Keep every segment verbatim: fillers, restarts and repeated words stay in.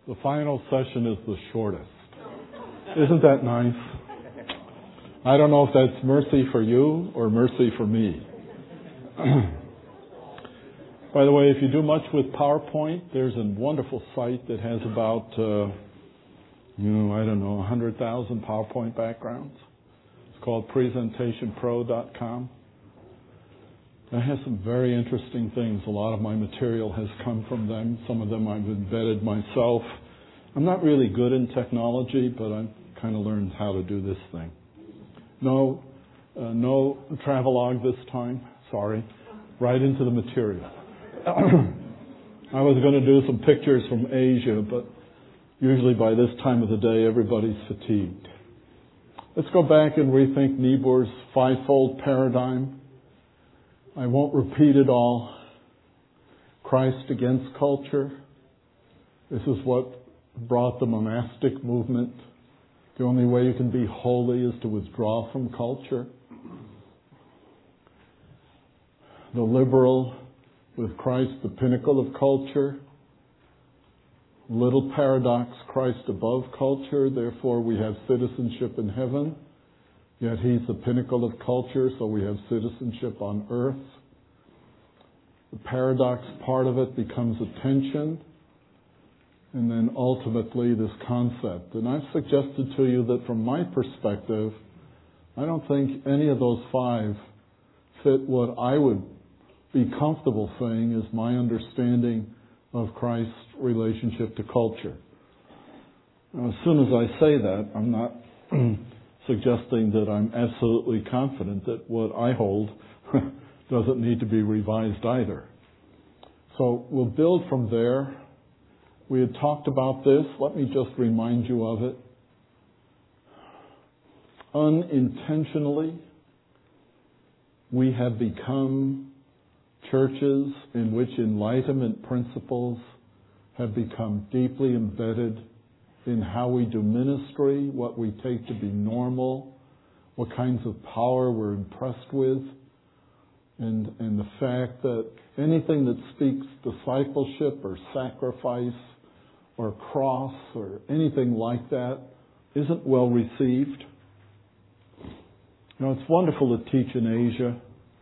The final session is the shortest. Isn't that nice? I don't know if that's mercy for you or mercy for me. By the way, if you do much with PowerPoint, there's a wonderful site that has about, uh, you know, I don't know, one hundred thousand PowerPoint backgrounds. It's called presentation pro dot com. It has some very interesting things. A lot of my material has come from them. Some of them I've embedded myself. I'm not really good in technology, but I've kind of learned how to do this thing. No, uh, no travelogue this time. Sorry. Right into the material. I was going to do some pictures from Asia, but usually by this time of the day, everybody's fatigued. Let's go back and rethink Niebuhr's fivefold paradigm. I won't repeat it all. Christ against culture. This is what brought the monastic movement. The only way you can be holy is to withdraw from culture. The liberal, with Christ the pinnacle of culture. Little paradox, Christ above culture, therefore we have citizenship in heaven. Yet he's the pinnacle of culture, so we have citizenship on earth. The paradox part of it becomes attention, and then ultimately this concept. And I've suggested to you that from my perspective, I don't think any of those five fit what I would be comfortable saying is my understanding of Christ's relationship to culture. Now, as soon as I say that, I'm not suggesting that I'm absolutely confident that what I hold doesn't need to be revised either. So we'll build from there. We had talked about this. Let me just remind you of it. Unintentionally, we have become churches in which Enlightenment principles have become deeply embedded in how we do ministry, what we take to be normal, what kinds of power we're impressed with, and, and the fact that anything that speaks discipleship or sacrifice or cross or anything like that isn't well received. You know, it's wonderful to teach in Asia.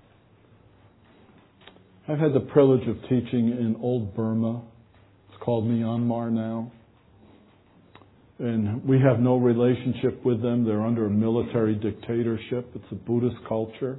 I've had the privilege of teaching in Old Burma. It's called Myanmar now. And we have no relationship with them. They're under a military dictatorship. It's a Buddhist culture.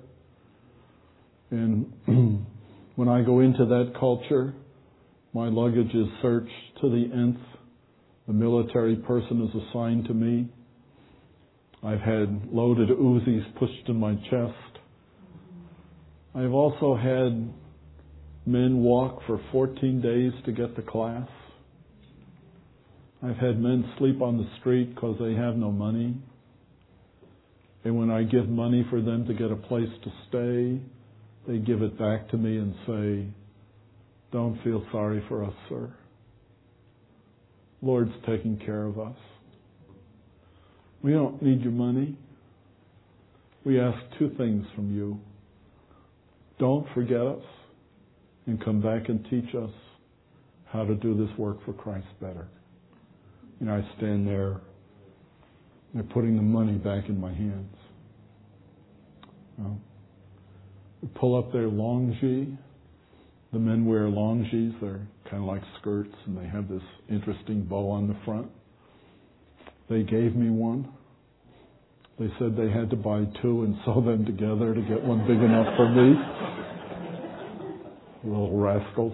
And when I go into that culture, my luggage is searched to the nth. The military person is assigned to me. I've had loaded Uzis pushed in my chest. I've also had men walk for fourteen days to get to class. I've had men sleep on the street because they have no money. And when I give money for them to get a place to stay, they give it back to me and say, "Don't feel sorry for us, sir. Lord's taking care of us. We don't need your money. We ask two things from you. Don't forget us and come back and teach us how to do this work for Christ better." You know, I stand there, they're putting the money back in my hands. You know, we pull up their longi. The men wear longis. They're kind of like skirts, and they have this interesting bow on the front. They gave me one. They said they had to buy two and sew them together to get one big enough for me. Little rascals.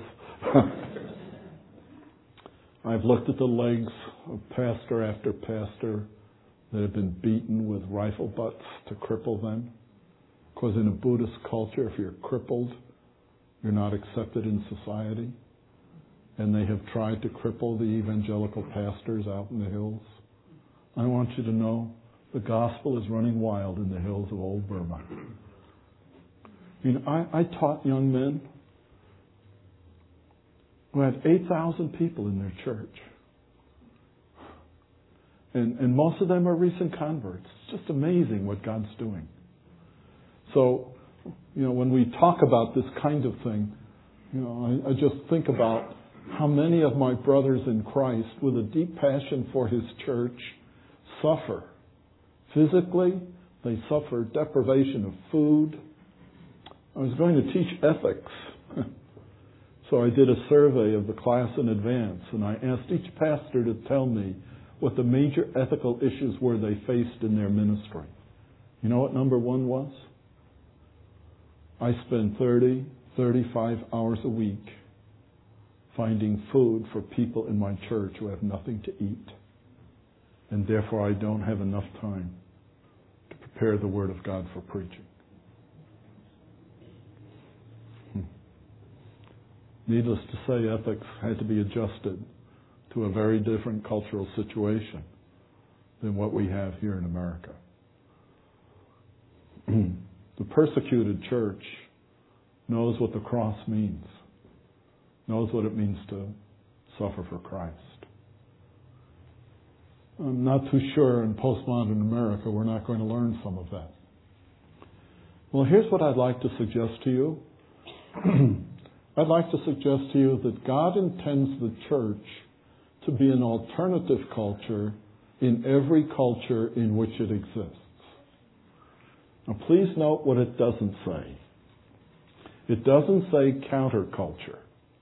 I've looked at the legs of pastor after pastor that have been beaten with rifle butts to cripple them. Because in a Buddhist culture, if you're crippled, you're not accepted in society. And they have tried to cripple the evangelical pastors out in the hills. I want you to know the gospel is running wild in the hills of Old Burma. You know, I, I taught young men who had eight thousand people in their church. And, and most of them are recent converts. It's just amazing what God's doing. So, you know, when we talk about this kind of thing, you know, I, I just think about how many of my brothers in Christ with a deep passion for His church suffer. Physically, they suffer deprivation of food. I was going to teach ethics, so I did a survey of the class in advance, and I asked each pastor to tell me what the major ethical issues were they faced in their ministry. You know what number one was? I spend thirty, thirty-five hours a week finding food for people in my church who have nothing to eat, and therefore I don't have enough time to prepare the Word of God for preaching. Hmm. Needless to say, ethics had to be adjusted to a very different cultural situation than what we have here in America. The persecuted church knows what the cross means, knows what it means to suffer for Christ. I'm not too sure in postmodern America we're not going to learn some of that. Well, here's what I'd like to suggest to you. I'd like to suggest to you that God intends the church to be an alternative culture in every culture in which it exists. Now, please note what it doesn't say. It doesn't say counterculture.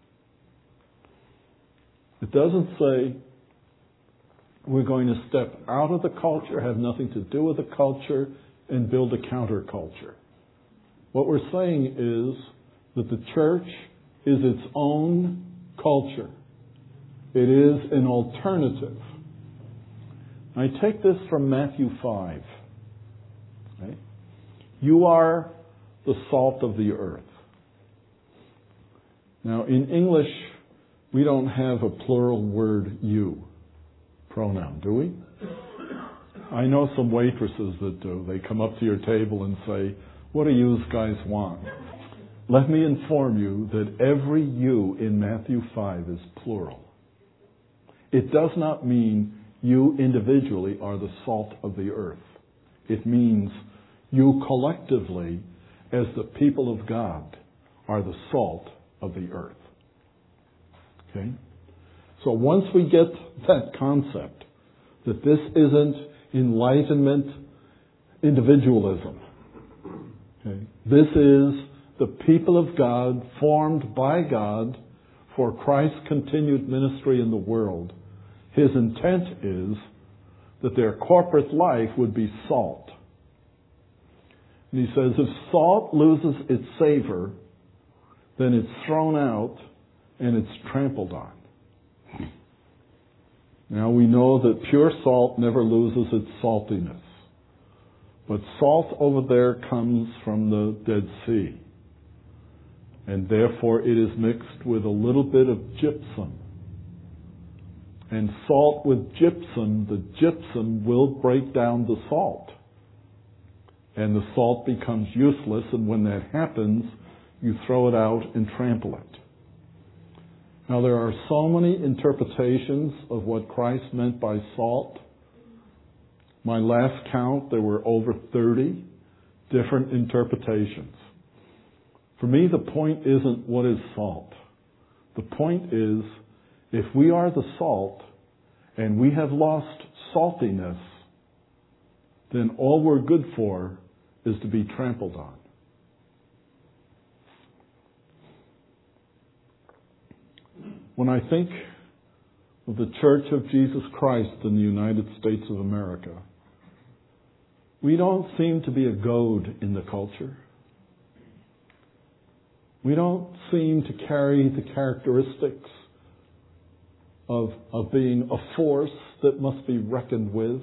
It doesn't say we're going to step out of the culture, have nothing to do with the culture, and build a counterculture. What we're saying is that the church is its own culture. It is an alternative. I take this from Matthew five. Okay? You are the salt of the earth. Now, in English, we don't have a plural word you pronoun, do we? I know some waitresses that do. They come up to your table and say, "What do you guys want?" Let me inform you that every you in Matthew five is plural. It does not mean you individually are the salt of the earth. It means you collectively, as the people of God, are the salt of the earth. Okay? So once we get that concept, that this isn't Enlightenment individualism. Okay? This is the people of God formed by God for Christ's continued ministry in the world. His intent is that their corporate life would be salt. And he says if salt loses its savor, then it's thrown out and it's trampled on. Now we know that pure salt never loses its saltiness. But salt over there comes from the Dead Sea. And therefore it is mixed with a little bit of gypsum. And salt with gypsum, the gypsum will break down the salt. And the salt becomes useless, and when that happens, you throw it out and trample it. Now there are so many interpretations of what Christ meant by salt. My last count, there were over thirty different interpretations. For me, the point isn't what is salt. The point is, if we are the salt and we have lost saltiness, then all we're good for is to be trampled on. When I think of the Church of Jesus Christ in the United States of America, we don't seem to be a goad in the culture. We don't seem to carry the characteristics of, of being a force that must be reckoned with.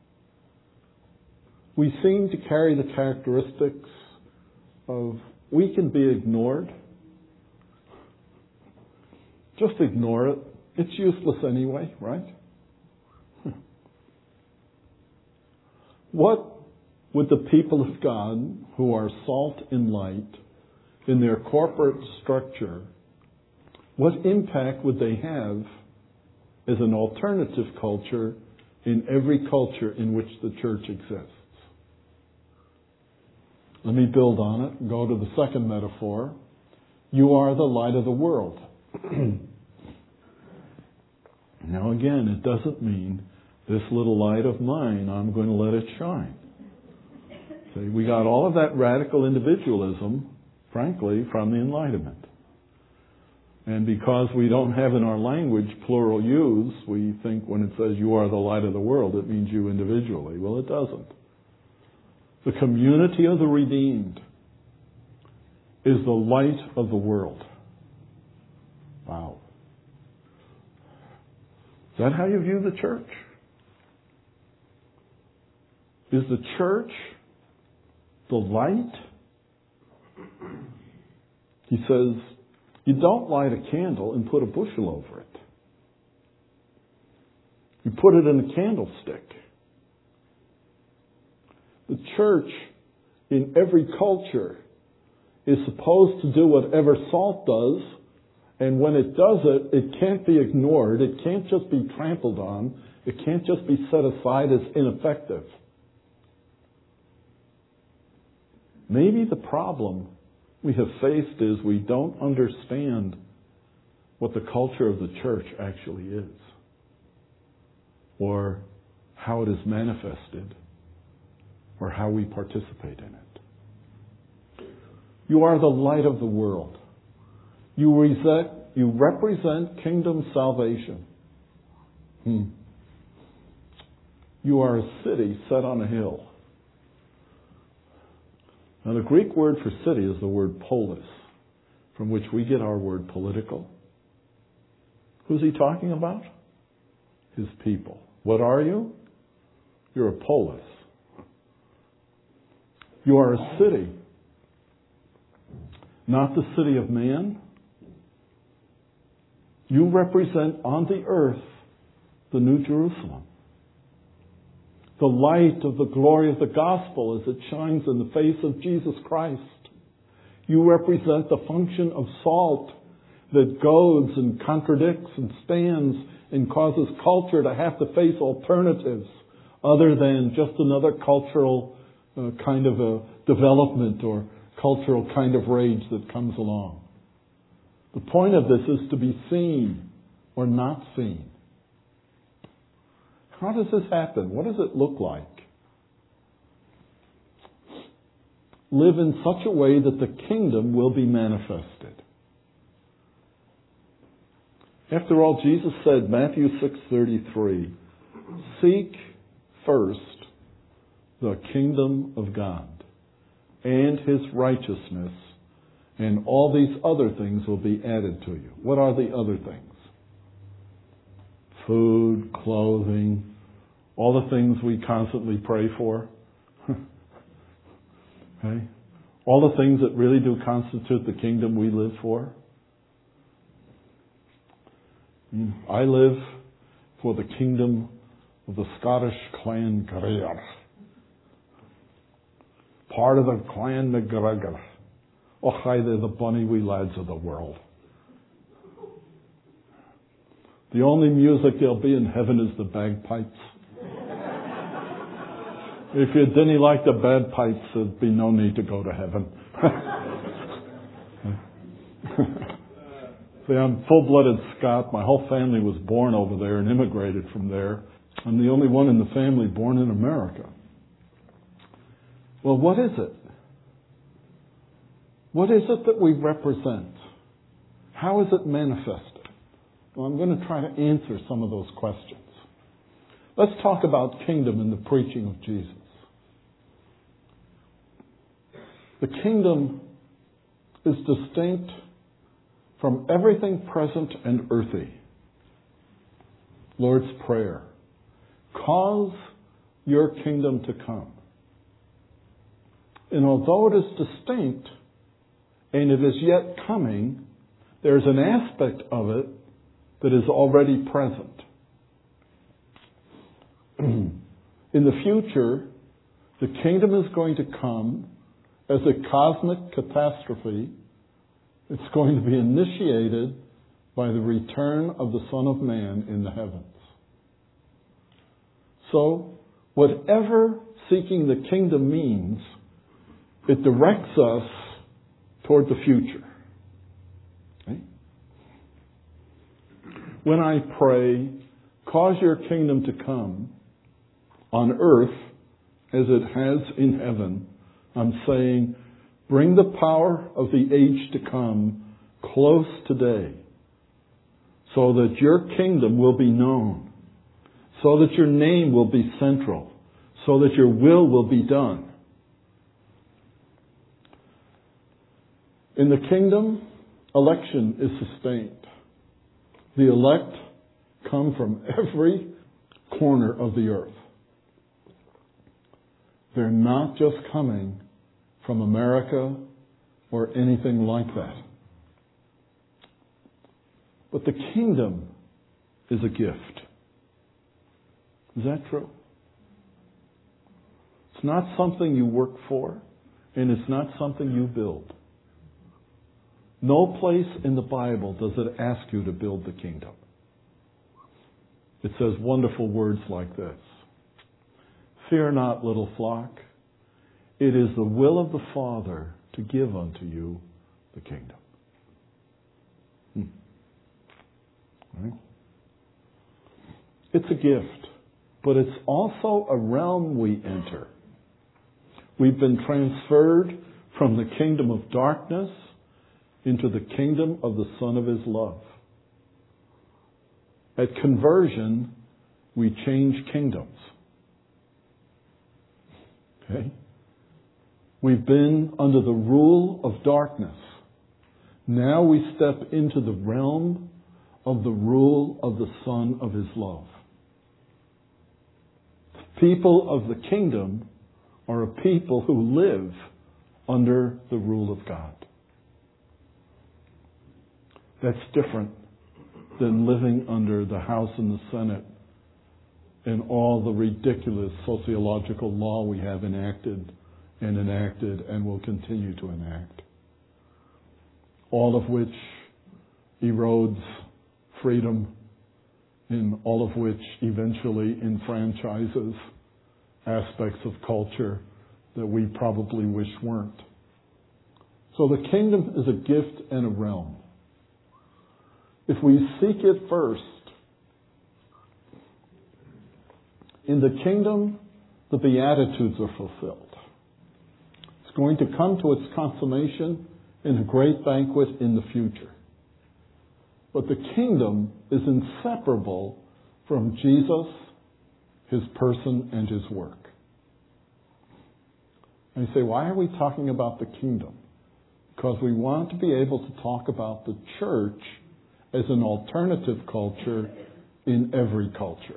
We seem to carry the characteristics of we can be ignored. Just ignore it. It's useless anyway, right? What would the people of God, who are salt and light, in their corporate structure, what impact would they have as an alternative culture in every culture in which the church exists? Let me build on it and go to the second metaphor. You are the light of the world. Now again, it doesn't mean this little light of mine, I'm going to let it shine. See, we got all of that radical individualism, frankly, from the Enlightenment. And because we don't have in our language plural use, we think when it says you are the light of the world, it means you individually. Well, it doesn't. The community of the redeemed is the light of the world. Wow. Is that how you view the church? Is the church the light? He says, you don't light a candle and put a bushel over it. You put it in a candlestick. The church in every culture is supposed to do whatever salt does, and when it does it, it can't be ignored. It can't just be trampled on. It can't just be set aside as ineffective. Maybe the problem we have faced is we don't understand what the culture of the church actually is, or how it is manifested, or how we participate in it. You are the light of the world. You, resent, you represent kingdom salvation. Hmm. You are a city set on a hill. Now, the Greek word for city is the word polis, from which we get our word political. Who's he talking about? His people. What are you? You're a polis. You are a city. Not the city of man. You represent on the earth the New Jerusalem. The light of the glory of the gospel as it shines in the face of Jesus Christ. You represent the function of salt that goads and contradicts and stands and causes culture to have to face alternatives other than just another cultural uh, kind of a development or cultural kind of rage that comes along. The point of this is to be seen or not seen. How does this happen? What does it look like? Live in such a way that the kingdom will be manifested. After all, Jesus said, Matthew six thirty-three, seek first the kingdom of God and His righteousness, and all these other things will be added to you. What are the other things? Food, clothing, all the things we constantly pray for. Okay? All the things that really do constitute the kingdom we live for. I live for the kingdom of the Scottish clan Greer. Part of the clan MacGregor. Oh, hi, they're the bonny wee lads of the world. The only music there'll be in heaven is the bagpipes. If you didn't like the bagpipes, there'd be no need to go to heaven. See, I'm full-blooded Scot. My whole family was born over there and immigrated from there. I'm the only one in the family born in America. Well, what is it? What is it that we represent? How is it manifested? Well, I'm going to try to answer some of those questions. Let's talk about kingdom in the preaching of Jesus. The kingdom is distinct from everything present and earthy. Lord's Prayer. Cause your kingdom to come. And although it is distinct and it is yet coming, there's an aspect of it that is already present. In the future, the kingdom is going to come as a cosmic catastrophe. It's going to be initiated by the return of the Son of Man in the heavens. So, whatever seeking the kingdom means, it directs us toward the future. Okay? When I pray, cause your kingdom to come on earth as it has in heaven. I'm saying, bring the power of the age to come close today, so that your kingdom will be known, so that your name will be central, so that your will will be done. In the kingdom, election is sustained. The elect come from every corner of the earth. They're not just coming from America or anything like that. But the kingdom is a gift. Is that true? It's not something you work for, and it's not something you build. No place in the Bible does it ask you to build the kingdom. It says wonderful words like this: "Fear not, little flock. It is the will of the Father to give unto you the kingdom." Hmm. Right? It's a gift, but it's also a realm we enter. We've been transferred from the kingdom of darkness into the kingdom of the Son of His love. At conversion, we change kingdoms. Okay? We've been under the rule of darkness. Now we step into the realm of the rule of the Son of His love. The people of the kingdom are a people who live under the rule of God. That's different than living under the House and the Senate and all the ridiculous sociological law we have enacted and enacted and will continue to enact. All of which erodes freedom, and all of which eventually enfranchises aspects of culture that we probably wish weren't. So the kingdom is a gift and a realm. If we seek it first, in the kingdom, the Beatitudes are fulfilled. It's going to come to its consummation in a great banquet in the future. But the kingdom is inseparable from Jesus, His person, and His work. And you say, why are we talking about the kingdom? Because we want to be able to talk about the church as an alternative culture in every culture.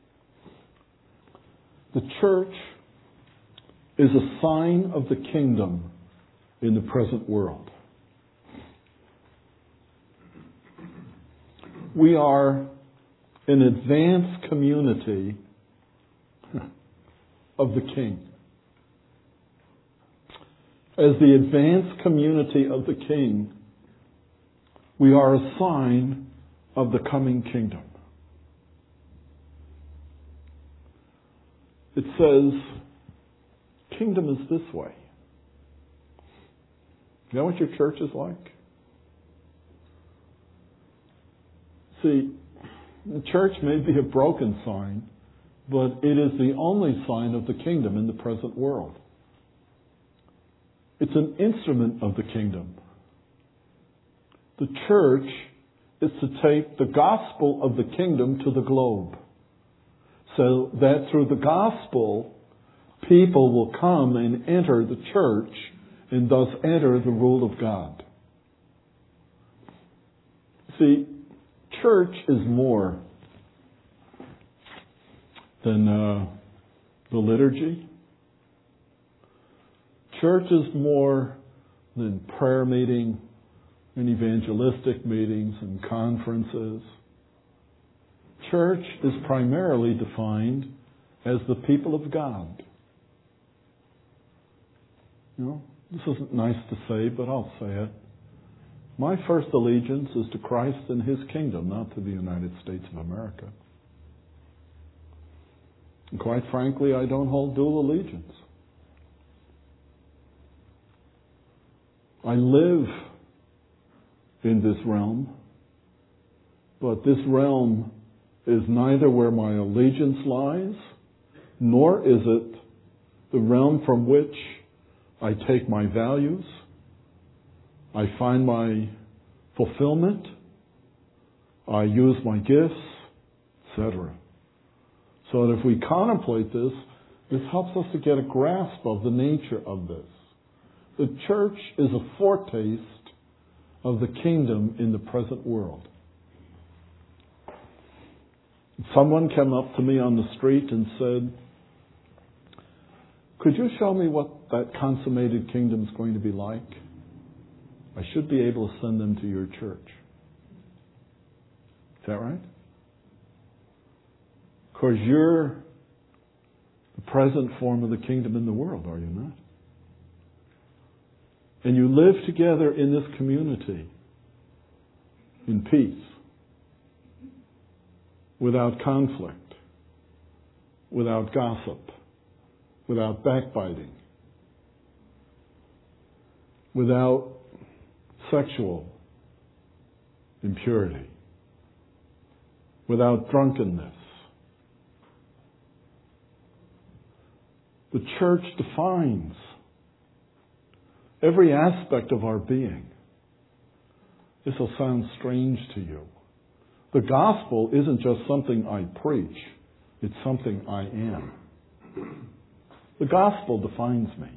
The church is a sign of the kingdom in the present world. We are an advanced community of the King. As the advanced community of the King, we are a sign of the coming kingdom. It says, kingdom is this way. You know what your church is like? See, the church may be a broken sign, but it is the only sign of the kingdom in the present world. It's an instrument of the kingdom. The church is to take the gospel of the kingdom to the globe, so that through the gospel, people will come and enter the church and thus enter the rule of God. See, church is more than uh, the liturgy. Church is more than prayer meeting and evangelistic meetings and conferences. Church is primarily defined as the people of God. You know, this isn't nice to say, but I'll say it. My first allegiance is to Christ and His kingdom, not to the United States of America. And quite frankly, I don't hold dual allegiance. I live in this realm, but this realm is neither where my allegiance lies, nor is it the realm from which I take my values, I find my fulfillment, I use my gifts, et cetera. So that if we contemplate this, this helps us to get a grasp of the nature of this. The church is a foretaste of the kingdom in the present world. Someone came up to me on the street and said, could you show me what that consummated kingdom is going to be like? I should be able to send them to your church. Is that right? Of course, you're the present form of the kingdom in the world, are you not? And you live together in this community in peace, without conflict, without gossip, without backbiting, without sexual impurity, without drunkenness. The church defines every aspect of our being. This will sound strange to you. The gospel isn't just something I preach, it's something I am. The gospel defines me.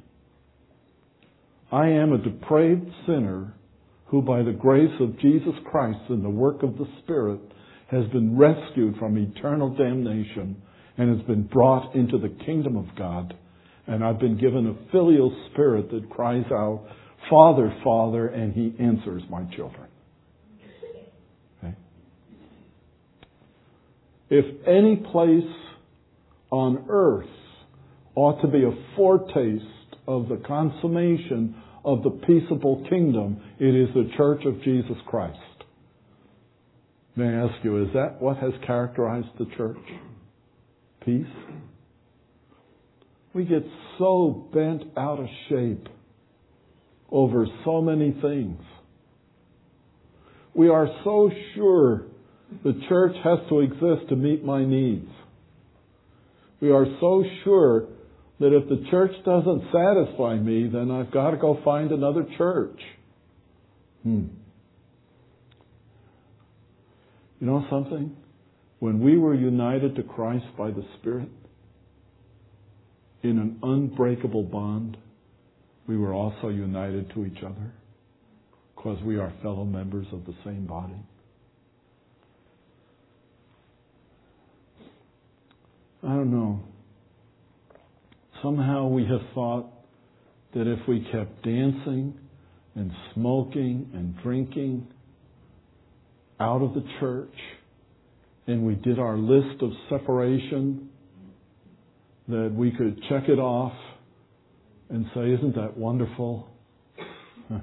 I am a depraved sinner who, by the grace of Jesus Christ and the work of the Spirit, has been rescued from eternal damnation and has been brought into the kingdom of God. And I've been given a filial spirit that cries out, Father, Father, and He answers my children. Okay? If any place on earth ought to be a foretaste of the consummation of the peaceable kingdom, it is the Church of Jesus Christ. May I ask you, is that what has characterized the church? Peace? We get so bent out of shape over so many things. We are so sure the church has to exist to meet my needs. We are so sure that if the church doesn't satisfy me, then I've got to go find another church. Hmm. You know something? When we were united to Christ by the Spirit, in an unbreakable bond, we were also united to each other because we are fellow members of the same body. I don't know. Somehow we have thought that if we kept dancing and smoking and drinking out of the church and we did our list of separation, that we could check it off and say, isn't that wonderful? Huh.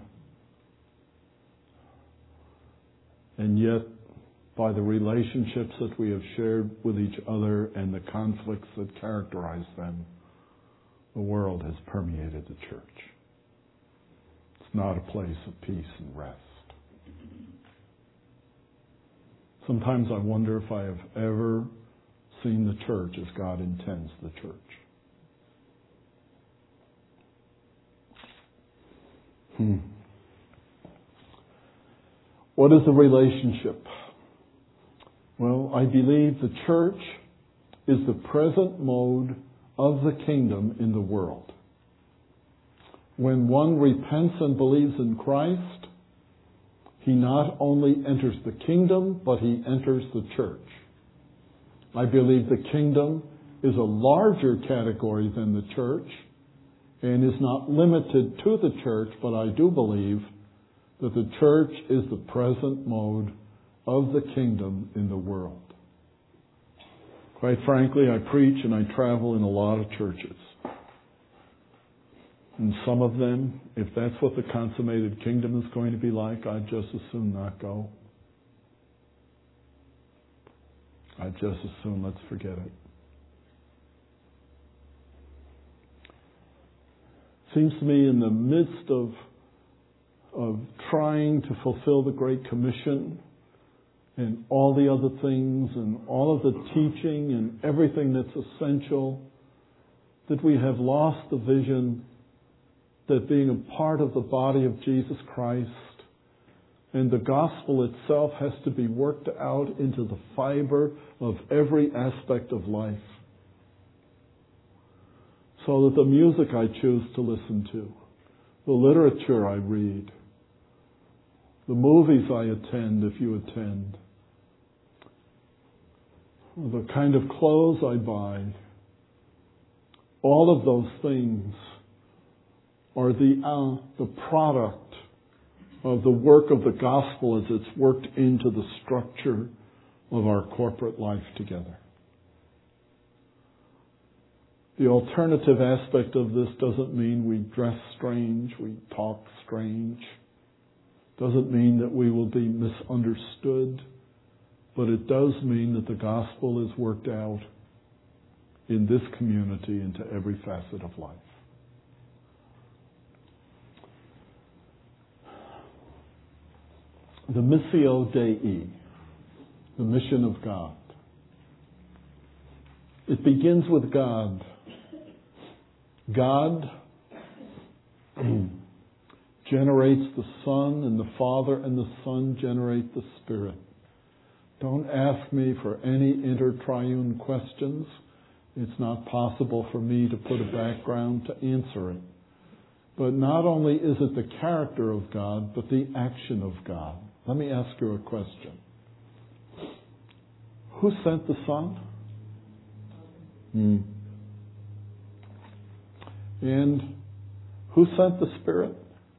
And yet, by the relationships that we have shared with each other and the conflicts that characterize them, the world has permeated the church. It's not a place of peace and rest. Sometimes I wonder if I have ever seen the church as God intends the church. Hmm. What is the relationship? Well, I believe the church is the present mode of the kingdom in the world. When one repents and believes in Christ, he not only enters the kingdom, but he enters the church. I believe the kingdom is a larger category than the church and is not limited to the church, but I do believe that the church is the present mode of the kingdom in the world. Quite frankly, I preach and I travel in a lot of churches. And some of them, if that's what the consummated kingdom is going to be like, I'd just as soon not go. I'd just as soon let's forget it. Seems to me in the midst of, of trying to fulfill the Great Commission and all the other things and all of the teaching and everything that's essential, that we have lost the vision that being a part of the body of Jesus Christ and the gospel itself has to be worked out into the fiber of every aspect of life. So that the music I choose to listen to, the literature I read, the movies I attend, if you attend, the kind of clothes I buy, all of those things are the uh, the product of the work of the gospel as it's worked into the structure of our corporate life together. The alternative aspect of this doesn't mean we dress strange, we talk strange. Doesn't mean that we will be misunderstood, but it does mean that the gospel is worked out in this community into every facet of life. The Missio Dei, the mission of God. It begins with God. God generates the Son, and the Father and the Son generate the Spirit. Don't ask me for any inter-triune questions. It's not possible for me to put a background to answer it. But not only is it the character of God, but the action of God. Let me ask you a question. Who sent the Son? Hmm. And who sent the Spirit?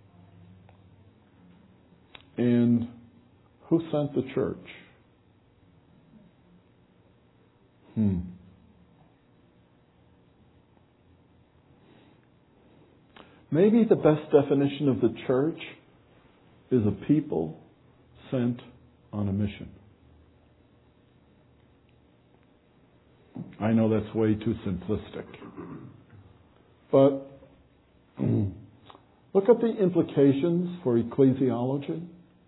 And who sent the church? Hmm. Maybe the best definition of the church is a people sent on a mission. I know that's way too simplistic. But look at the implications for ecclesiology.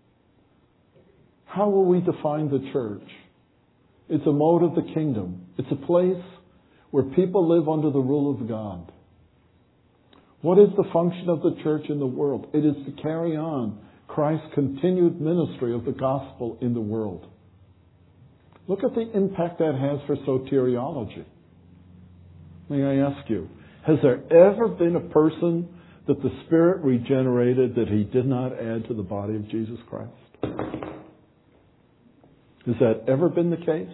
How will we define the church? It's a mode of the kingdom. It's a place where people live under the rule of God. What is the function of the church in the world? It is to carry on Christ's continued ministry of the gospel in the world. Look at the impact that has for soteriology. May I ask you, has there ever been a person that the Spirit regenerated that He did not add to the body of Jesus Christ? Has that ever been the case?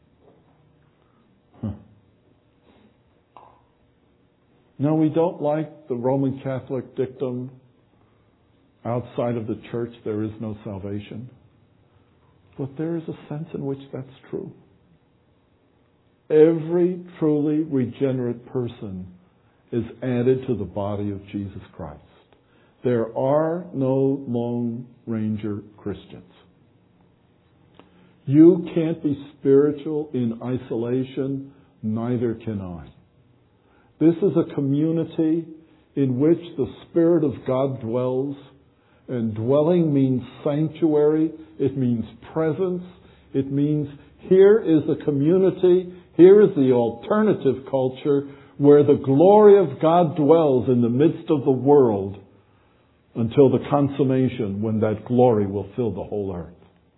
Huh. No, we don't like the Roman Catholic dictum, outside of the church there is no salvation. But there is a sense in which that's true. Every truly regenerate person is added to the body of Jesus Christ. There are no Lone Ranger Christians. You can't be spiritual in isolation, neither can I. This is a community in which the Spirit of God dwells, and dwelling means sanctuary, it means presence, it means here is a community, here is the alternative culture where the glory of God dwells in the midst of the world until the consummation when that glory will fill the whole earth.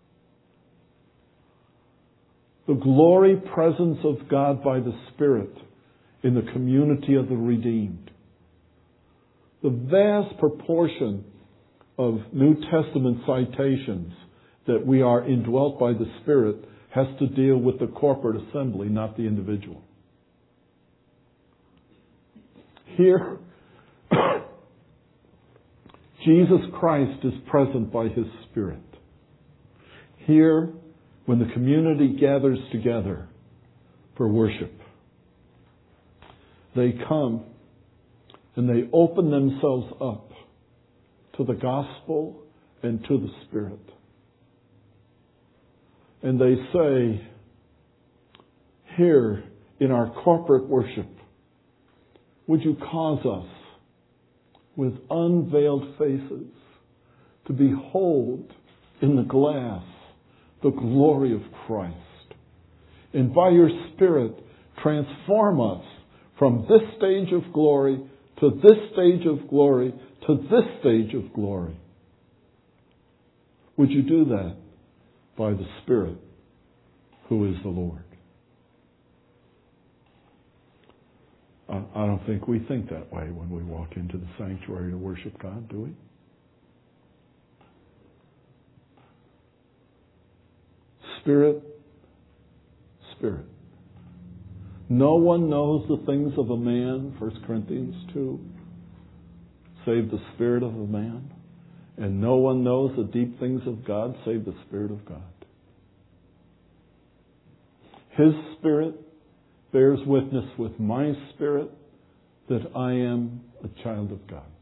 The glory presence of God by the Spirit in the community of the redeemed. The vast proportion of New Testament citations that we are indwelt by the Spirit has to deal with the corporate assembly, not the individual. Here, Jesus Christ is present by His Spirit. Here, when the community gathers together for worship, they come and they open themselves up to the gospel and to the Spirit. And they say, here in our corporate worship, would you cause us with unveiled faces to behold in the glass the glory of Christ. And by your Spirit, transform us from this stage of glory to this stage of glory to this stage of glory. Would you do that by the Spirit who is the Lord? I don't think we think that way when we walk into the sanctuary to worship God, do we? Spirit, Spirit. No one knows the things of a man, First Corinthians two, save the Spirit of a man. And no one knows the deep things of God, save the Spirit of God. His Spirit bears witness with my spirit that I am a child of God.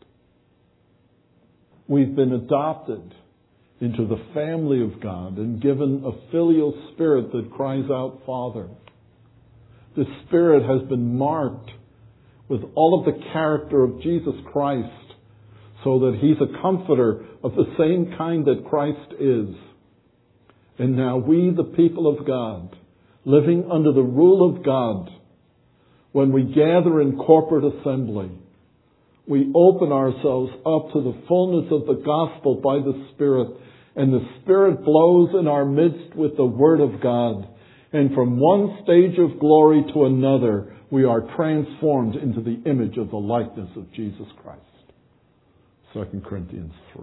We've been adopted into the family of God and given a filial spirit that cries out, Father. The Spirit has been marked with all of the character of Jesus Christ so that He's a comforter of the same kind that Christ is. And now we, the people of God, living under the rule of God, when we gather in corporate assembly, we open ourselves up to the fullness of the gospel by the Spirit, and the Spirit blows in our midst with the Word of God. And from one stage of glory to another, we are transformed into the image of the likeness of Jesus Christ. Second Corinthians three.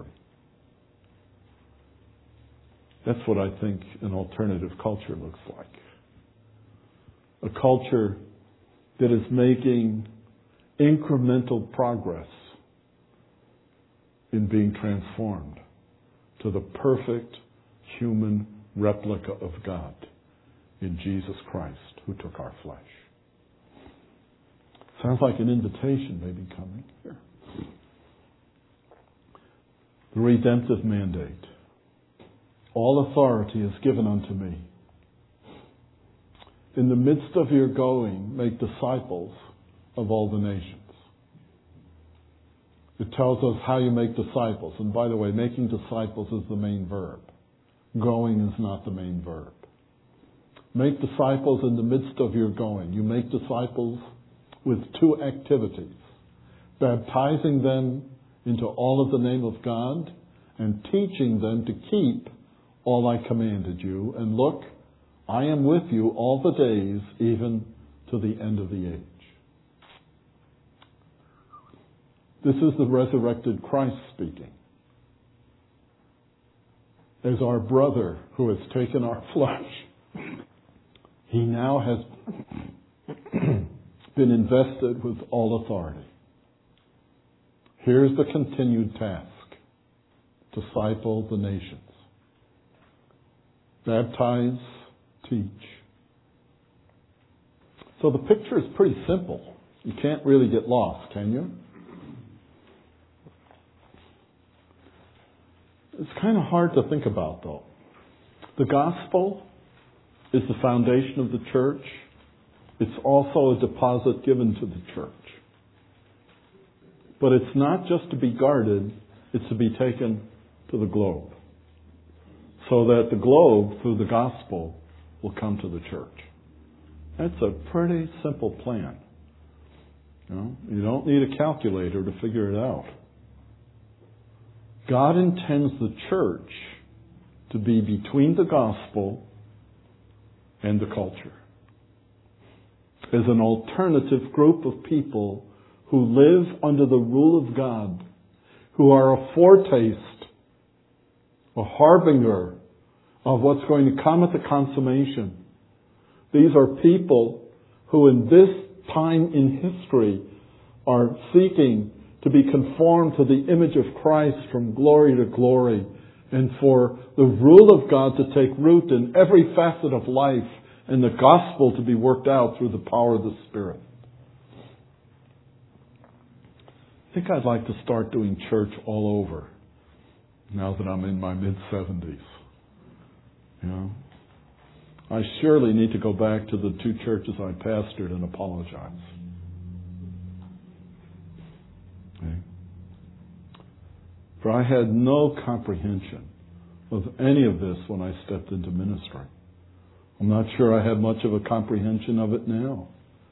That's what I think an alternative culture looks like. A culture that is making incremental progress in being transformed to the perfect human replica of God in Jesus Christ, who took our flesh. Sounds like an invitation maybe coming here. The redemptive mandate. All authority is given unto me. In the midst of your going, make disciples of all the nations. It tells us how you make disciples. And by the way, making disciples is the main verb. Going is not the main verb. Make disciples in the midst of your going. You make disciples with two activities. Baptizing them into all of the name of God and teaching them to keep all I commanded you. And look, I am with you all the days, even to the end of the age. This is the resurrected Christ speaking. As our brother who has taken our flesh, he now has been invested with all authority. Here's the continued task. Disciple the nations. Baptize, teach. So the picture is pretty simple. You can't really get lost, can you? It's kind of hard to think about, though. The gospel is the foundation of the church. It's also a deposit given to the church. But it's not just to be guarded, it's to be taken to the globe. So that the globe, through the gospel, will come to the church. That's a pretty simple plan. You know, you don't need a calculator to figure it out. God intends the church to be between the gospel and the culture. As an alternative group of people who live under the rule of God, who are a foretaste, a harbinger of what's going to come at the consummation. These are people who in this time in history are seeking to be conformed to the image of Christ from glory to glory, and for the rule of God to take root in every facet of life and the gospel to be worked out through the power of the Spirit. I think I'd like to start doing church all over now that I'm in my mid-seventies. You know, I surely need to go back to the two churches I pastored and apologize. Okay. For I had no comprehension of any of this when I stepped into ministry. I'm not sure I have much of a comprehension of it now.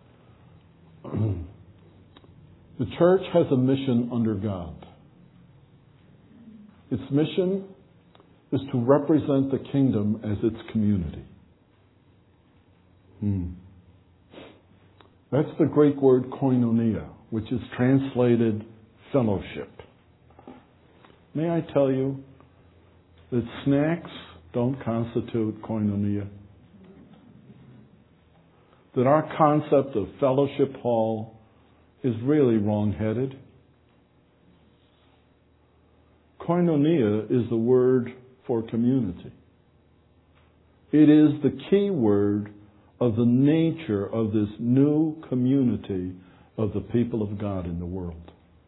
The church has a mission under God. Its mission is to represent the kingdom as its community. Hmm. That's the Greek word koinonia, which is translated fellowship. May I tell you that snacks don't constitute koinonia? That our concept of fellowship hall is really wrong-headed? Koinonia is the word for community. It is the key word of the nature of this new community of the people of God in the world.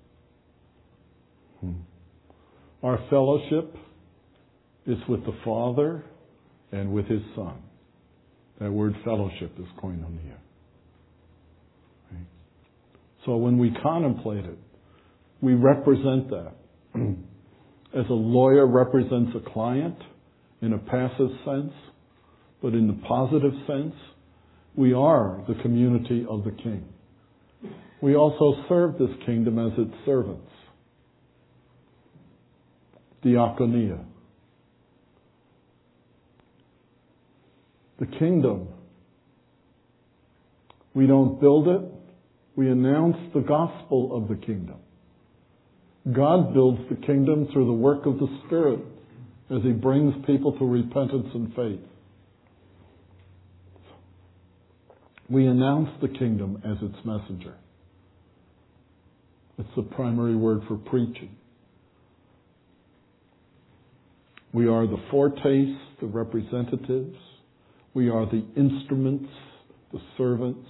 Hmm. Our fellowship is with the Father and with His Son. That word fellowship is koinonia. Right? So when we contemplate it, we represent that. As a lawyer represents a client in a passive sense, but in the positive sense, we are the community of the King. We also serve this kingdom as its servants. Diakonia. The kingdom. We don't build it. We announce the gospel of the kingdom. God builds the kingdom through the work of the Spirit as He brings people to repentance and faith. We announce the kingdom as its messenger. It's the primary word for preaching. We are the foretastes, the representatives. We are the instruments, the servants.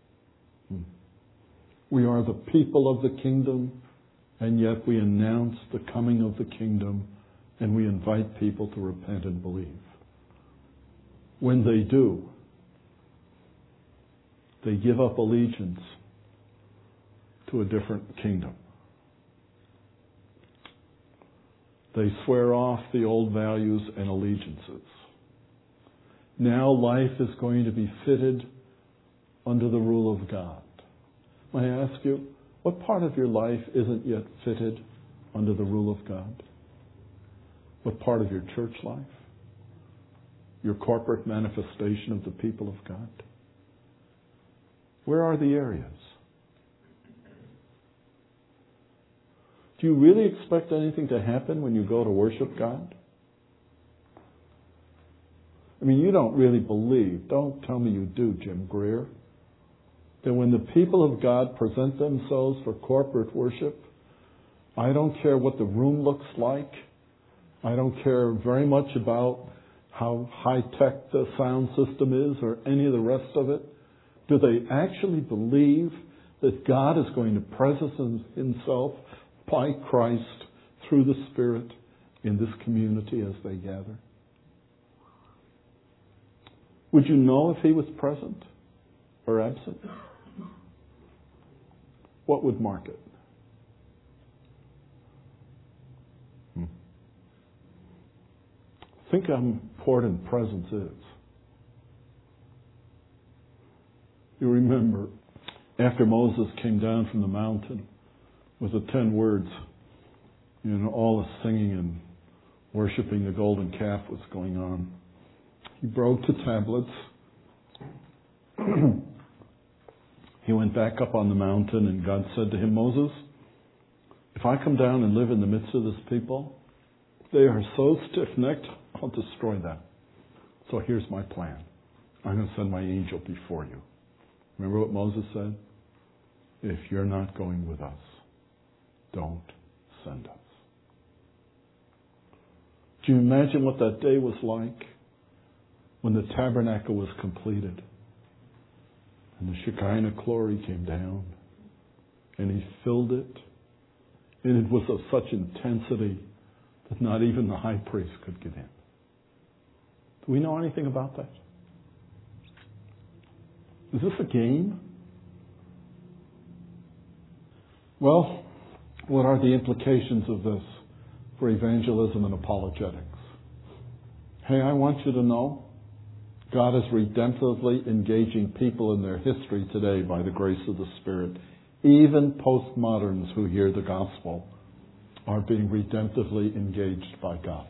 We are the people of the kingdom, and yet we announce the coming of the kingdom, and we invite people to repent and believe. When they do, they give up allegiance to a different kingdom. They swear off the old values and allegiances. Now life is going to be fitted under the rule of God. May I ask you, what part of your life isn't yet fitted under the rule of God? What part of your church life? Your corporate manifestation of the people of God? Where are the areas? Do you really expect anything to happen when you go to worship God? I mean, you don't really believe, don't tell me you do, Jim Greer, that when the people of God present themselves for corporate worship, I don't care what the room looks like, I don't care very much about how high-tech the sound system is or any of the rest of it. Do they actually believe that God is going to present Himself by Christ through the Spirit in this community as they gather? Would you know if He was present or absent? What would mark it? Hmm. Think how important presence is. You remember, after Moses came down from the mountain with the ten words, you know, all the singing and worshiping the golden calf was going on. He broke the tablets. He went back up on the mountain, and God said to him, Moses, if I come down and live in the midst of this people, they are so stiff-necked, I'll destroy them. So here's my plan. I'm going to send my angel before you. Remember what Moses said? If you're not going with us, don't send us. Do you imagine what that day was like when the tabernacle was completed and the Shekinah glory came down and He filled it, and it was of such intensity that not even the high priest could get in? Do we know anything about that? Is this a game? Well, what are the implications of this for evangelism and apologetics? Hey, I want you to know God is redemptively engaging people in their history today by the grace of the Spirit. Even postmoderns who hear the gospel are being redemptively engaged by God.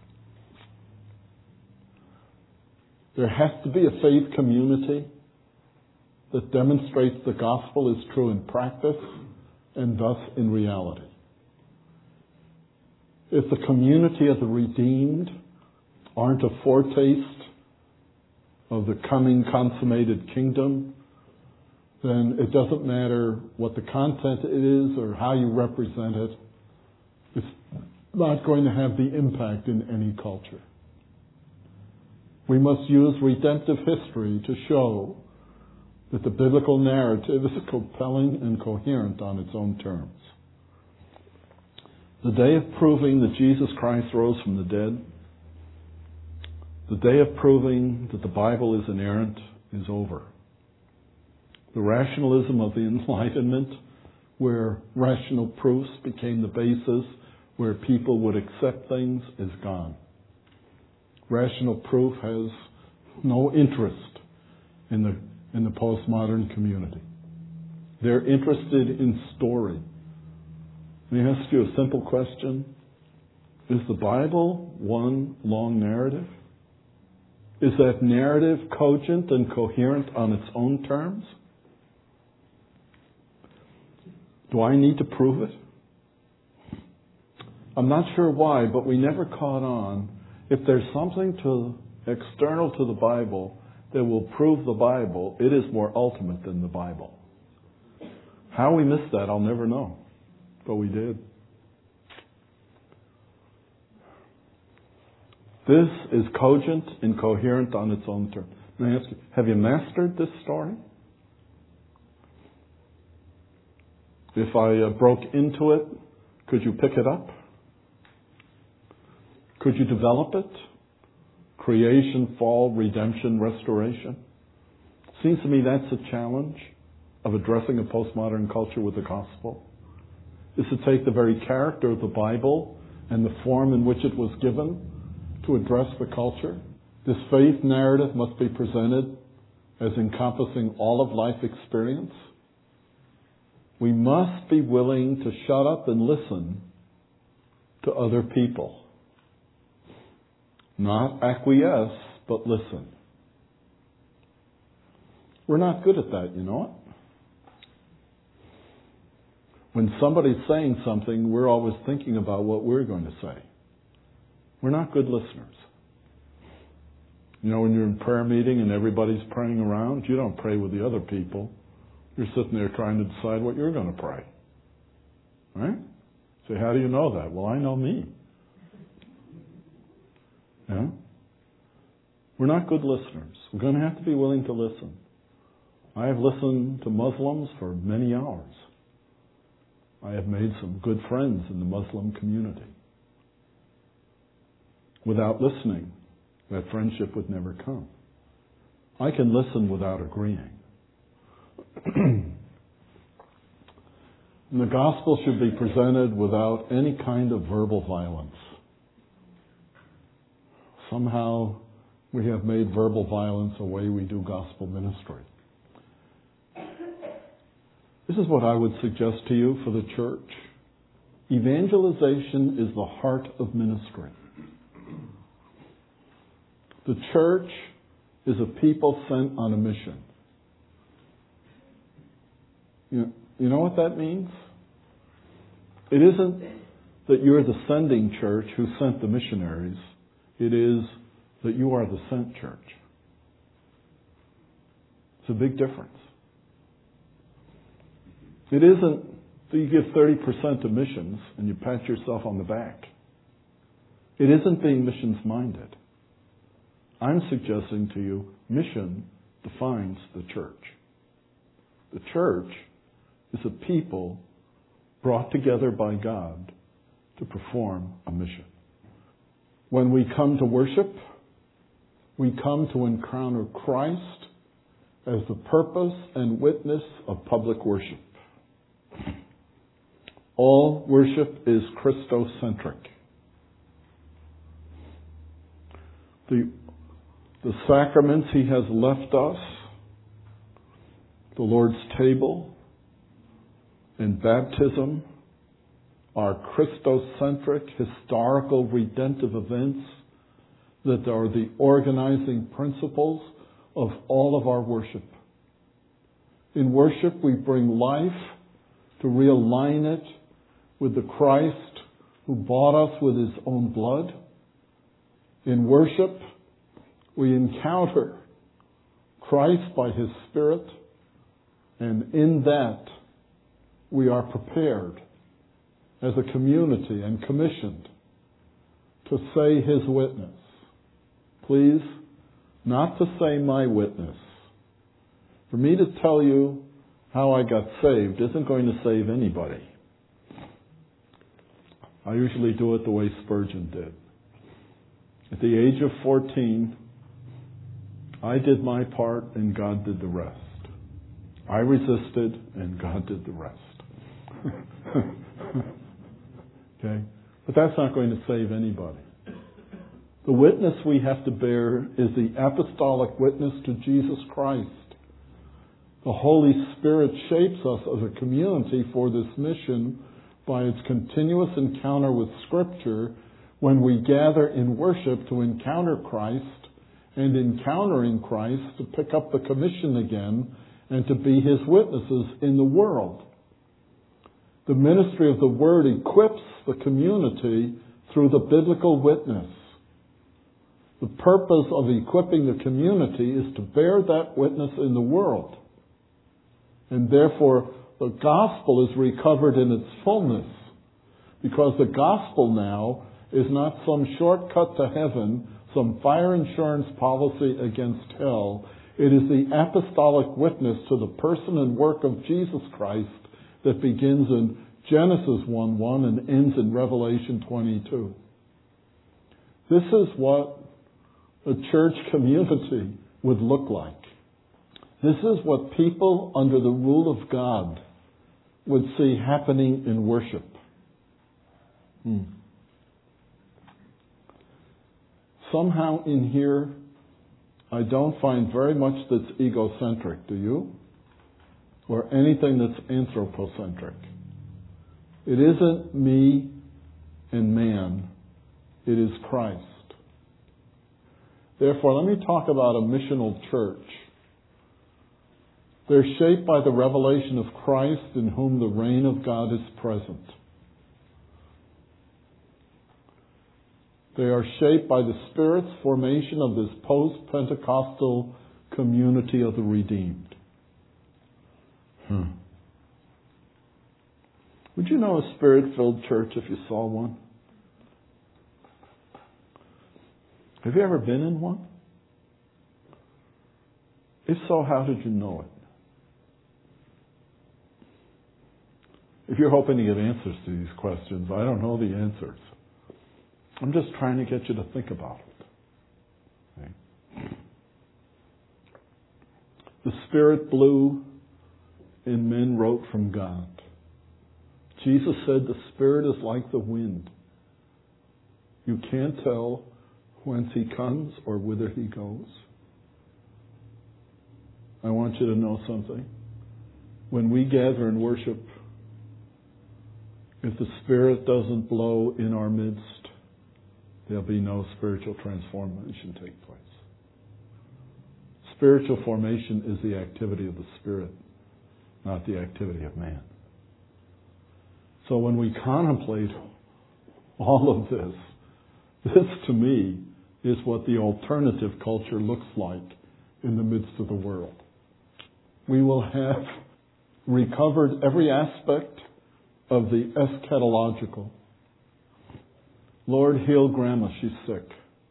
There has to be a faith community that demonstrates the gospel is true in practice and thus in reality. If the community of the redeemed aren't a foretaste of the coming consummated kingdom, then it doesn't matter what the content is or how you represent it. It's not going to have the impact in any culture. We must use redemptive history to show that the biblical narrative is compelling and coherent on its own terms. The day of proving that Jesus Christ rose from the dead, the day of proving that the Bible is inerrant, is over. The rationalism of the Enlightenment, where rational proofs became the basis where people would accept things, is gone. Rational proof has no interest in the in the postmodern community. They're interested in story. Let me ask you a simple question. Is the Bible one long narrative? Is that narrative cogent and coherent on its own terms? Do I need to prove it? I'm not sure why, but we never caught on. If there's something to external to the Bible that will prove the Bible, it is more ultimate than the Bible. How we missed that, I'll never know. But we did. This is cogent and coherent on its own terms. Let me ask you, have you mastered this story? If I uh, broke into it, could you pick it up? Could you develop it? Creation, fall, redemption, restoration. Seems to me that's a challenge of addressing a postmodern culture with the gospel. Is to take the very character of the Bible and the form in which it was given to address the culture. This faith narrative must be presented as encompassing all of life experience. We must be willing to shut up and listen to other people. Not acquiesce, but listen. We're not good at that, you know it? When somebody's saying something, we're always thinking about what we're going to say. We're not good listeners. You know, when you're in prayer meeting and everybody's praying around, you don't pray with the other people. You're sitting there trying to decide what you're going to pray. Right? So how do you know that? Well, I know me. Yeah? We're not good listeners. We're going to have to be willing to listen. I have listened to Muslims for many hours. I have made some good friends in the Muslim community. Without listening, that friendship would never come. I can listen without agreeing. And the gospel should be presented without any kind of verbal violence. Somehow we have made verbal violence a way we do gospel ministry. This is what I would suggest to you for the church. Evangelization is the heart of ministry. The church is a people sent on a mission. You know, you know what that means? It isn't that you're the sending church who sent the missionaries. It is that you are the sent church. It's a big difference. It isn't that you give thirty percent to missions and you pat yourself on the back. It isn't being missions-minded. I'm suggesting to you, mission defines the church. The church is a people brought together by God to perform a mission. When we come to worship, we come to encounter Christ as the purpose and witness of public worship. All worship is Christocentric. The, the sacraments He has left us, the Lord's table and baptism, are Christocentric, historical, redemptive events that are the organizing principles of all of our worship. In worship, we bring life to realign it with the Christ who bought us with His own blood. In worship, we encounter Christ by His Spirit, and in that we are prepared as a community and commissioned to say His witness. Please, not to say my witness. For me to tell you how I got saved isn't going to save anybody. I usually do it the way Spurgeon did. At the age of fourteen, I did my part and God did the rest. I resisted and God did the rest. Okay? But that's not going to save anybody. The witness we have to bear is the apostolic witness to Jesus Christ. The Holy Spirit shapes us as a community for this mission by its continuous encounter with Scripture when we gather in worship to encounter Christ, and encountering Christ to pick up the commission again and to be His witnesses in the world. The ministry of the Word equips the community through the biblical witness. The purpose of equipping the community is to bear that witness in the world. And therefore, the gospel is recovered in its fullness, because the gospel now is not some shortcut to heaven, some fire insurance policy against hell. It is the apostolic witness to the person and work of Jesus Christ that begins in Genesis one one and ends in Revelation twenty-two. This is what a church community would look like. This is what people under the rule of God would see happening in worship. Hmm. Somehow in here, I don't find very much that's egocentric, do you? Or anything that's anthropocentric. It isn't me and man. It is Christ. Therefore, let me talk about a missional church. They're shaped by the revelation of Christ, in whom the reign of God is present. They are shaped by the Spirit's formation of this post-Pentecostal community of the redeemed. Hmm. Would you know a Spirit-filled church if you saw one? Have you ever been in one? If so, how did you know it? If you're hoping to get answers to these questions, I don't know the answers. I'm just trying to get you to think about it. Okay. The Spirit blew and men wrote from God. Jesus said the Spirit is like the wind. You can't tell whence He comes or whither He goes. I want you to know something. When we gather in worship, if the Spirit doesn't blow in our midst, there'll be no spiritual transformation take place. Spiritual formation is the activity of the Spirit, not the activity of man. So when we contemplate all of this, this to me is what the alternative culture looks like in the midst of the world. We will have recovered every aspect of the eschatological. Lord, heal Grandma, she's sick.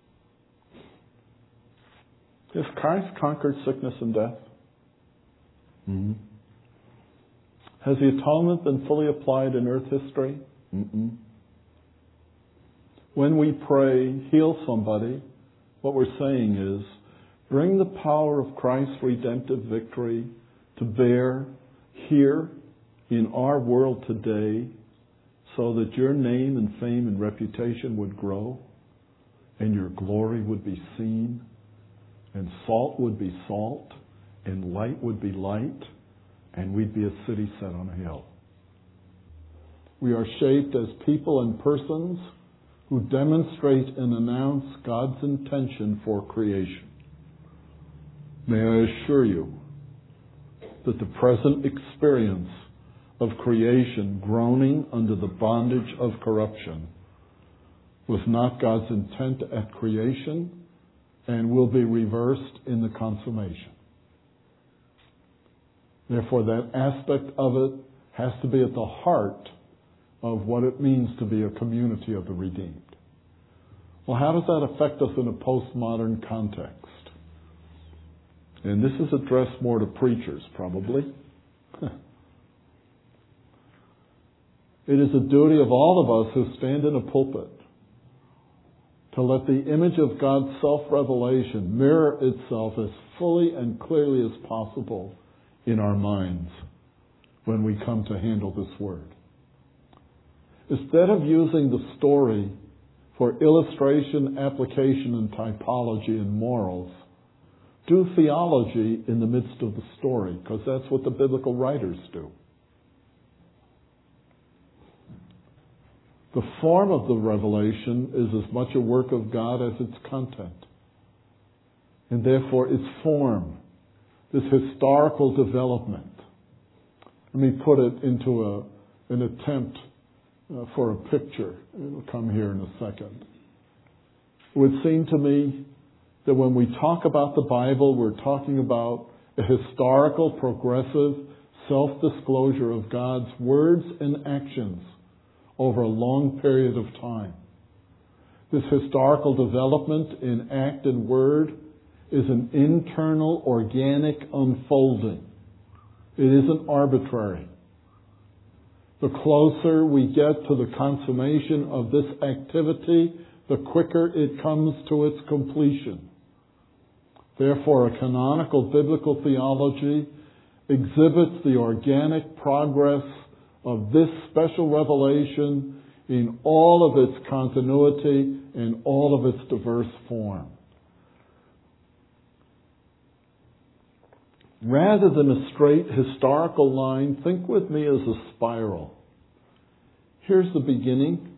Has Christ conquered sickness and death? Mm-hmm. Has the atonement been fully applied in earth history? Mm-mm. When we pray, heal somebody, what we're saying is, bring the power of Christ's redemptive victory to bear here in our world today, so that your name and fame and reputation would grow. and your glory would be seen, and salt would be salt, and light would be light, and we'd be a city set on a hill. We are shaped as people and persons who demonstrate and announce God's intention for creation. May I assure you that the present experience of creation groaning under the bondage of corruption was not God's intent at creation and will be reversed in the consummation. Therefore, that aspect of it has to be at the heart of what it means to be a community of the redeemed. Well, how does that affect us in a postmodern context? And this is addressed more to preachers, probably. It is a duty of all of us who stand in a pulpit to let the image of God's self-revelation mirror itself as fully and clearly as possible in our minds when we come to handle this word. Instead of using the story for illustration, application, and typology and morals, do theology in the midst of the story, because that's what the biblical writers do. The form of the revelation is as much a work of God as its content. And therefore its form, this historical development. Let me put it into a, an attempt uh, for a picture. It'll come here in a second. It would seem to me that when we talk about the Bible, we're talking about a historical, progressive self-disclosure of God's words and actions over a long period of time. This historical development in act and word is an internal, organic unfolding. It isn't arbitrary. The closer we get to the consummation of this activity, the quicker it comes to its completion. Therefore, a canonical biblical theology exhibits the organic progress of this special revelation in all of its continuity and all of its diverse form. Rather than a straight historical line, think with me as a spiral. Here's the beginning.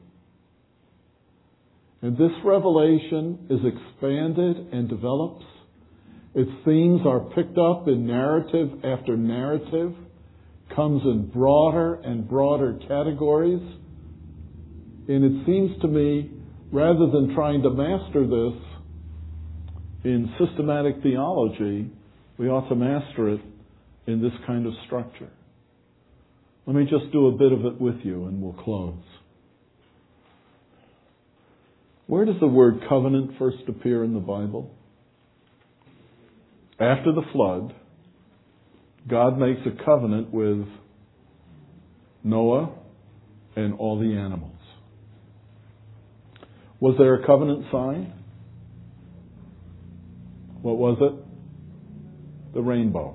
And this revelation is expanded and develops. Its themes are picked up in narrative after narrative, comes in broader and broader categories. And it seems to me, rather than trying to master this in systematic theology, we ought to master it in this kind of structure. Let me just do a bit of it with you and we'll close. Where does the word covenant first appear in the Bible? After the flood, God makes a covenant with Noah and all the animals. Was there a covenant sign? What was it? The rainbow.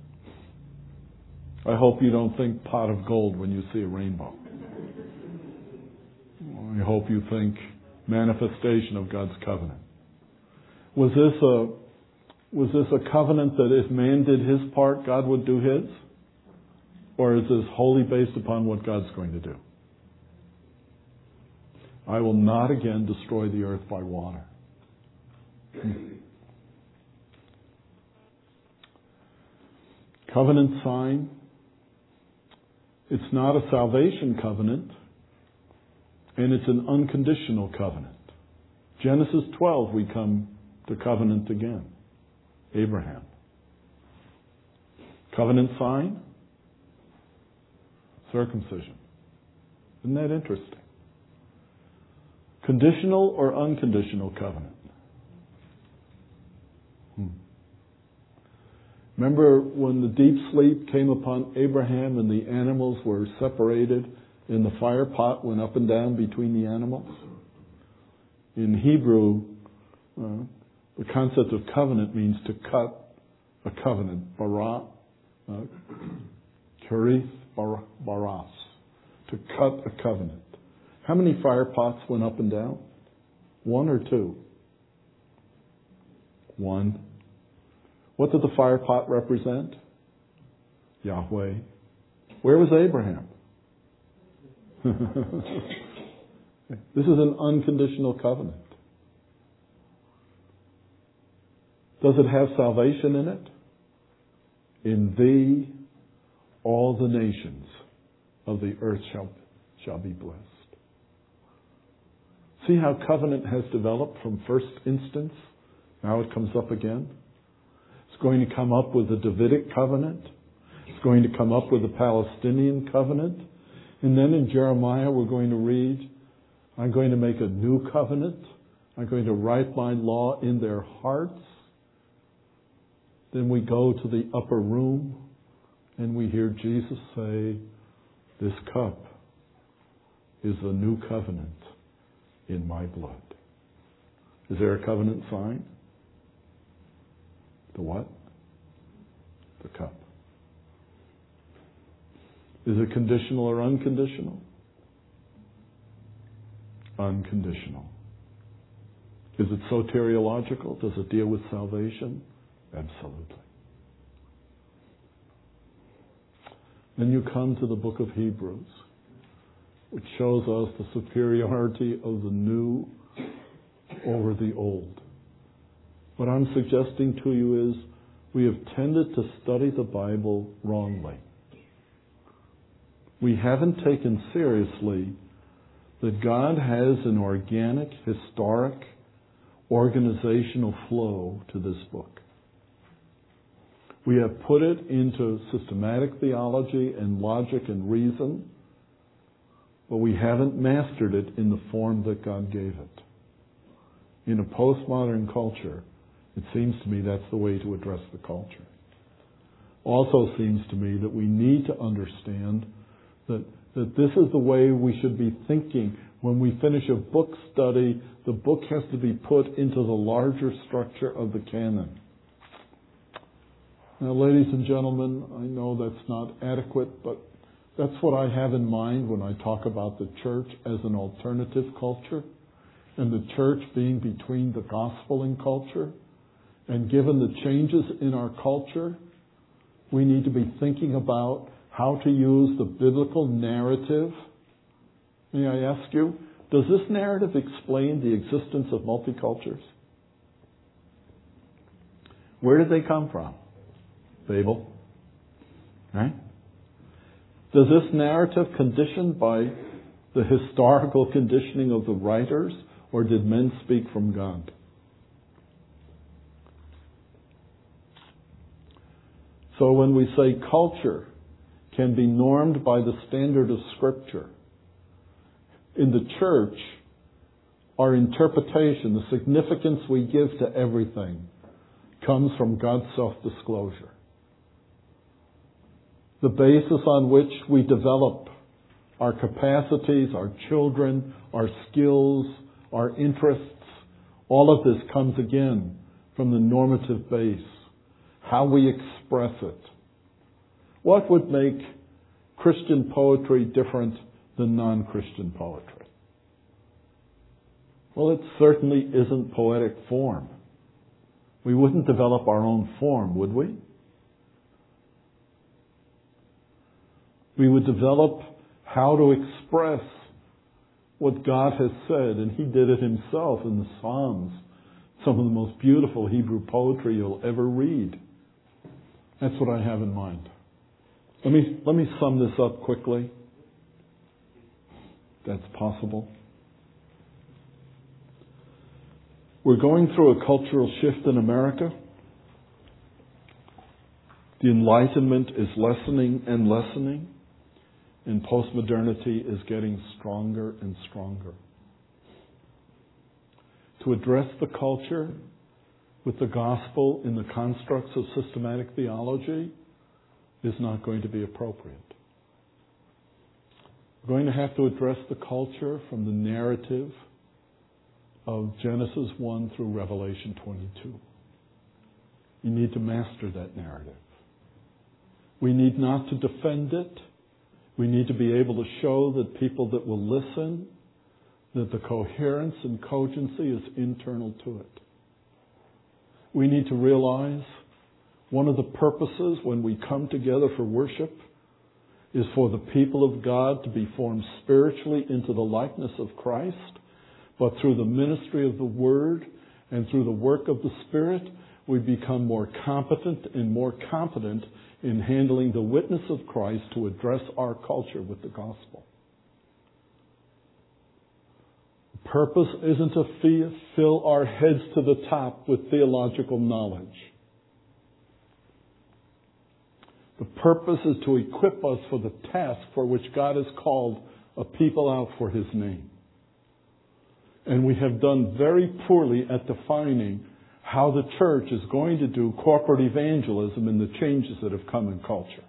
I hope you don't think pot of gold when you see a rainbow. I hope you think manifestation of God's covenant. Was this a was this a covenant that if man did his part, God would do his? Or is this wholly based upon what God's going to do? I will not again destroy the earth by water. Covenant sign. It's not a salvation covenant, and it's an unconditional covenant. Genesis twelve, we come to covenant again. Abraham. Covenant sign? Circumcision. Isn't that interesting? Conditional or unconditional covenant? Hmm. Remember when the deep sleep came upon Abraham and the animals were separated and the fire pot went up and down between the animals? In Hebrew, uh, the concept of covenant means to cut a covenant. Bara, uh, karith bar, baras. To cut a covenant. How many fire pots went up and down? One or two? One. What did the fire pot represent? Yahweh. Where was Abraham? This is an unconditional covenant. Does it have salvation in it? In thee all the nations of the earth shall, shall be blessed. See how covenant has developed from first instance? Now it comes up again. It's going to come up with the Davidic covenant. It's going to come up with the Palestinian covenant. And then in Jeremiah we're going to read, I'm going to make a new covenant. I'm going to write my law in their hearts. Then we go to the upper room and we hear Jesus say, this cup is the new covenant in my blood. Is there a covenant sign? The what? The cup. Is it conditional or unconditional? Unconditional. Is it soteriological? Does it deal with salvation? Absolutely. Then you come to the book of Hebrews, which shows us the superiority of the new over the old. What I'm suggesting to you is we have tended to study the Bible wrongly. We haven't taken seriously that God has an organic, historic, organizational flow to this book. We have put it into systematic theology and logic and reason, but we haven't mastered it in the form that God gave it. In a postmodern culture, it seems to me that's the way to address the culture. Also seems to me that we need to understand that, that this is the way we should be thinking. When we finish a book study, the book has to be put into the larger structure of the canon. Now, ladies and gentlemen, I know that's not adequate, but that's what I have in mind when I talk about the church as an alternative culture, and the church being between the gospel and culture. And given the changes in our culture, we need to be thinking about how to use the biblical narrative. May I ask you, does this narrative explain the existence of multicultures? Where did they come from? Babel. Right? Does this narrative conditioned by the historical conditioning of the writers, or did men speak from God? So when we say culture can be normed by the standard of Scripture, in the church, our interpretation, the significance we give to everything, comes from God's self-disclosure. The basis on which we develop our capacities, our children, our skills, our interests, all of this comes again from the normative base, how we express it. What would make Christian poetry different than non-Christian poetry? Well, it certainly isn't poetic form. We wouldn't develop our own form, would we? We would develop how to express what God has said, and He did it Himself in the Psalms, some of the most beautiful Hebrew poetry you'll ever read. That's what I have in mind. Let me, let me sum this up quickly. That's possible. We're going through a cultural shift in America. The Enlightenment is lessening and lessening, and postmodernity is getting stronger and stronger. To address the culture with the gospel in the constructs of systematic theology is not going to be appropriate. We're going to have to address the culture from the narrative of Genesis one through Revelation twenty-two. You need to master that narrative. We need not to defend it. We need to be able to show that people that will listen, that the coherence and cogency is internal to it. We need to realize one of the purposes when we come together for worship is for the people of God to be formed spiritually into the likeness of Christ, but through the ministry of the Word and through the work of the Spirit, we become more competent and more confident in handling the witness of Christ to address our culture with the gospel. The purpose isn't to fill our heads to the top with theological knowledge. The purpose is to equip us for the task for which God has called a people out for His name. And we have done very poorly at defining how the church is going to do corporate evangelism and the changes that have come in culture.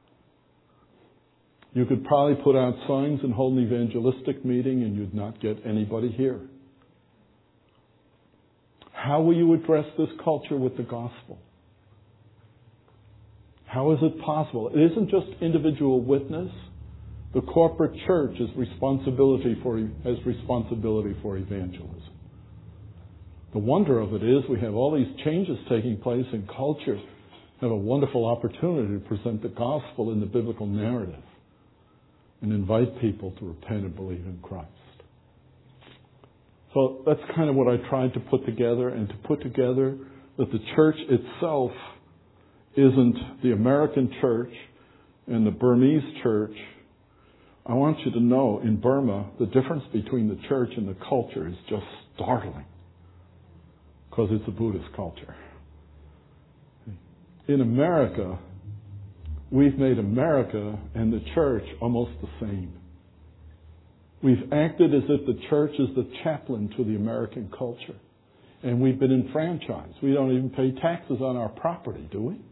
You could probably put out signs and hold an evangelistic meeting and you'd not get anybody here. How will you address this culture with the gospel? How is it possible? It isn't just individual witness. The corporate church has responsibility for, has responsibility for evangelism. The wonder of it is we have all these changes taking place in culture. We have a wonderful opportunity to present the gospel in the biblical narrative and invite people to repent and believe in Christ. So that's kind of what I tried to put together, and to put together that the church itself isn't the American church and the Burmese church. I want you to know, in Burma, the difference between the church and the culture is just startling, because it's a Buddhist culture. In America, we've made America and the church almost the same. We've acted as if the church is the chaplain to the American culture. And we've been enfranchised. We don't even pay taxes on our property, do we?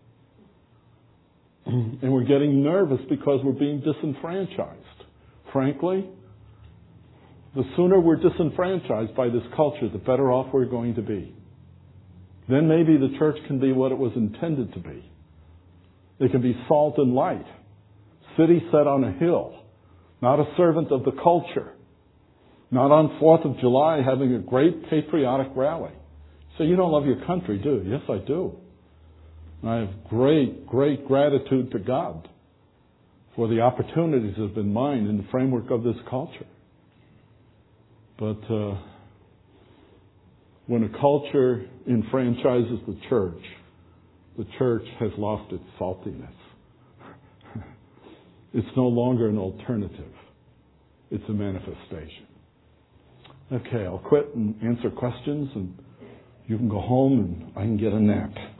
And we're getting nervous because we're being disenfranchised. Frankly, the sooner we're disenfranchised by this culture, the better off we're going to be. Then maybe the church can be what it was intended to be. It can be salt and light, city set on a hill, not a servant of the culture, not on fourth of July having a great patriotic rally. So you don't love your country, do you? Yes, I do. I have great, great gratitude to God for the opportunities that have been mine in the framework of this culture. But uh, when a culture enfranchises the church, the church has lost its saltiness. It's no longer an alternative. It's a manifestation. Okay, I'll quit and answer questions, and you can go home and I can get a nap.